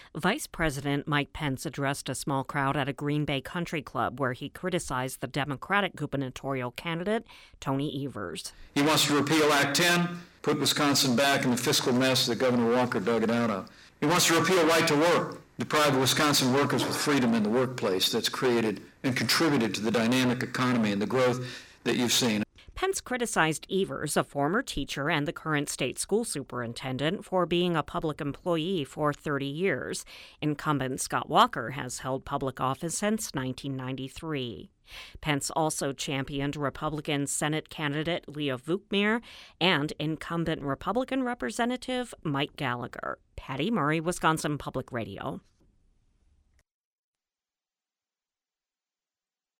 Vice President Mike Pence addressed a small crowd at a Green Bay country club where he criticized the Democratic gubernatorial candidate, Tony Evers. He wants to repeal Act 10, put Wisconsin back in the fiscal mess that Governor Walker dug it out of. He wants to repeal right to work, deprive Wisconsin workers with freedom in the workplace that's created and contributed to the dynamic economy and the growth that you've seen. Pence criticized Evers, a former teacher and the current state school superintendent, for being a public employee for 30 years. Incumbent Scott Walker has held public office since 1993. Pence also championed Republican Senate candidate Leah Vukmir and incumbent Republican Representative Mike Gallagher. Patty Murray, Wisconsin Public Radio.